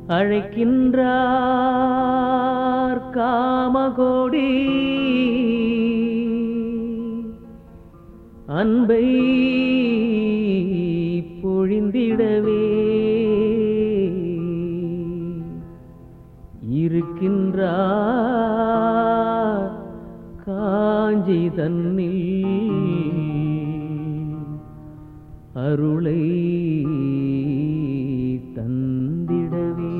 அழைக்கின்றார் காமகோடி அன்பை பொழிந்திடவே இருக்கின்றார் காஞ்சி தன்னில் அருளை தந்திடவே.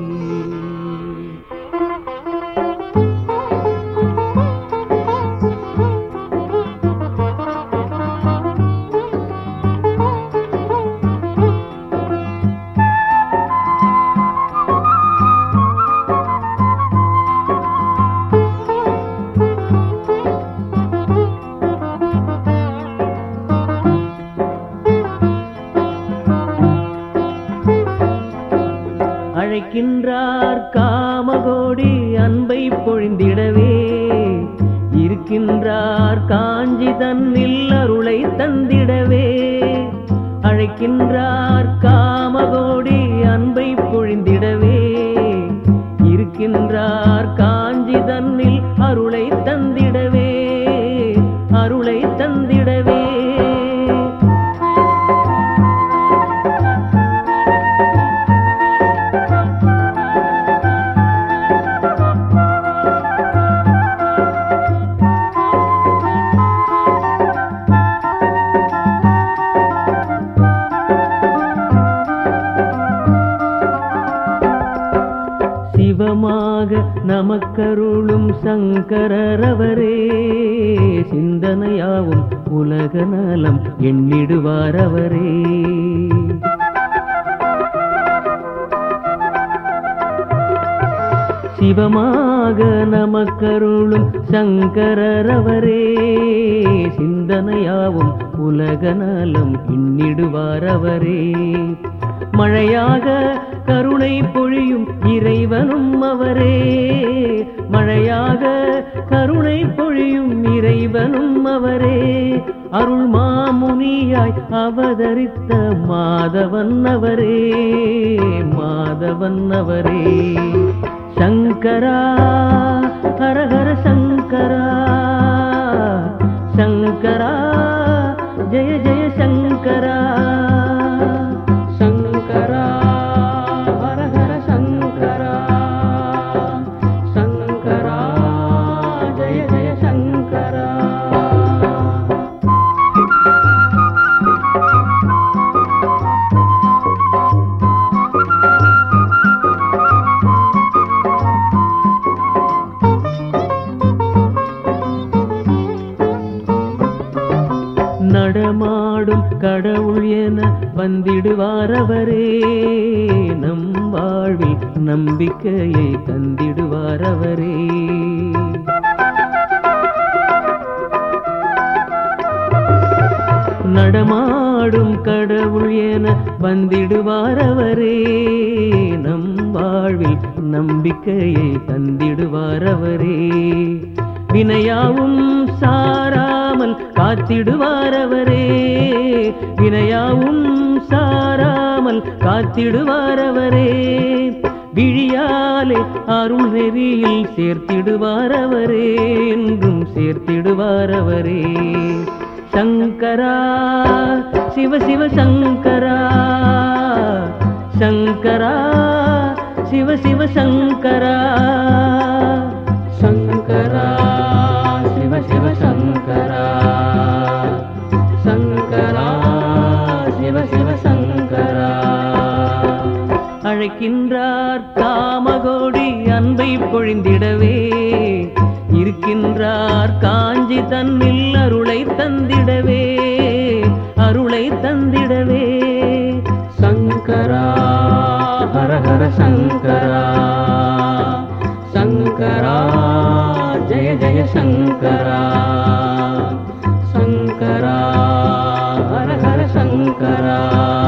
அழைக்கின்றார் காமகோடி அன்பை பொழிந்திடவே இருக்கின்றார் காஞ்சி தன்னில் அருளை தந்திடவே. அழைக்கின்றார் காமகோடி அன்பை பொழிந்திடவே இருக்கின்றார் காஞ்சி தன்னில் அருளை தந்திடவே அருளை தந்திடவே. சிவமாக நமக்கருளும் சங்கரரவரே சிந்தனையாவும் உலக நலம் எண்ணிடுவாரவரே. சிவமாக நமக்கருளும் சங்கரரவரே சிந்தனையாவும் உலக நலம் எண்ணிடுவாரவரே. மழையாக கருணை பொழியும் இறைவனும் அவரே மழையாக கருணை பொழியும் இறைவனும் அவரே. அருள் மாமுனியாய் அவதரித்த மாதவன் அவரே மாதவன் அவரே. சங்கரா ஹரஹர சங்கரா சங்கரா ஜெய ஜெய சங்கரா சங்கரா ஹரஹர சங்கரா சங்கரா ஜெய ஜெய சங்கரா. நடமாடும் கடவுள் என வந்திடுவாரவரே நம் வாழ்வில் நம்பிக்கையை தந்திடுவாரவரே. நடமாடும் கடவுள் என வந்திடுவாரவரே நம் வாழ்வில் நம்பிக்கையை தந்திடுவாரவரே. வினையாவும் சாராமல் காத்திடுவாரவரே வினையாவும் சாராமல் காத்திடுவாரவரே. விழியாலே அருள் நெறியில் சேர்த்திடுவாரவரே என்றும் சேர்த்திடுவாரவரே. சங்கரா சிவ சிவ சங்கரா சங்கரா சிவ சிவ சங்கரா சங்கரா சிவ சிவ சங்கரா சங்கரா சிவ சிவ சங்கரா. அழைக்கின்றார் காமகோடி அன்பை பொழிந்திடவே இருக்கின்றார் காஞ்சி தன்னில் அருளை தந்திடவே அருளை தந்திடவே. சங்கரா ஹரஹர சங்கரா சங்கரா ஜெய ஜெய சங்கரா சங்கரா ஹரஹர சங்கரா.